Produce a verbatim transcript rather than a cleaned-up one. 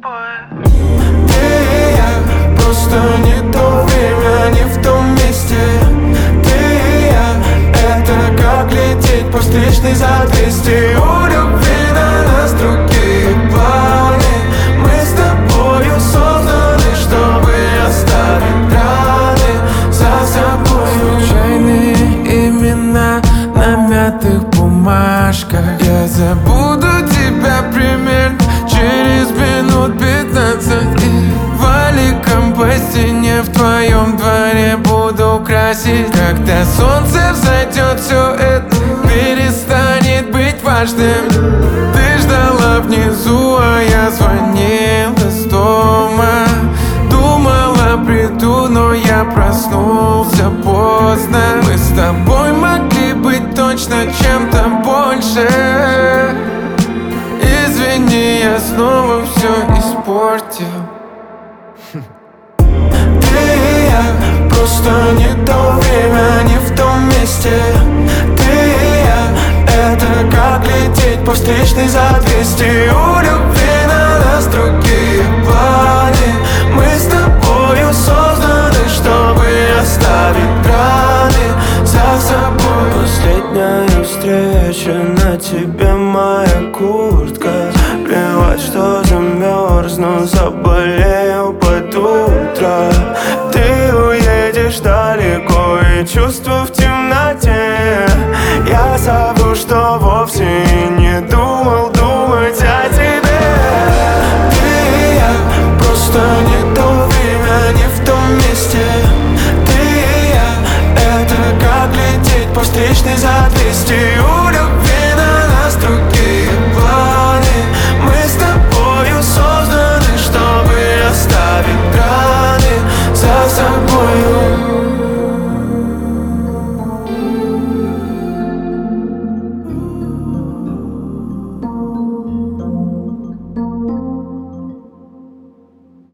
тобой. Ты и я, просто не то время, не в том месте. Ты и я, это как лететь по встречной за двести. У любви на нас другие планы. Мы с тобою созданы, чтобы оставить раны за собой. Случайные имена на мятых бумажках. Я забуду тебя примерно через минут пятнадцать. И валиком по стене в твоем дворе буду красить. Когда солнце взойдет, все это перестанет быть важным. Ты ждала внизу, а я звонила с дома. Думала, приду, но я проснулся поздно. Мы с тобой могли быть точно чем-то больше. Извини, я снова все испортил. Ты и я, просто не то время, не в том месте. Ты и я, это как лететь по встречной за двести. У любви на нас другие планы. Мы с тобою созданы, чтобы оставить раны за собой. Последняя встреча, на тебе моя куртка. Плевать, что замерзну, заболею под утро. Ты уедешь далеко и чувства в темноте. Я забыл, что вовсе и не думал думать о тебе. Ты и я, просто не то время, не в том месте. Ты и я, это как лететь по встречной за двести.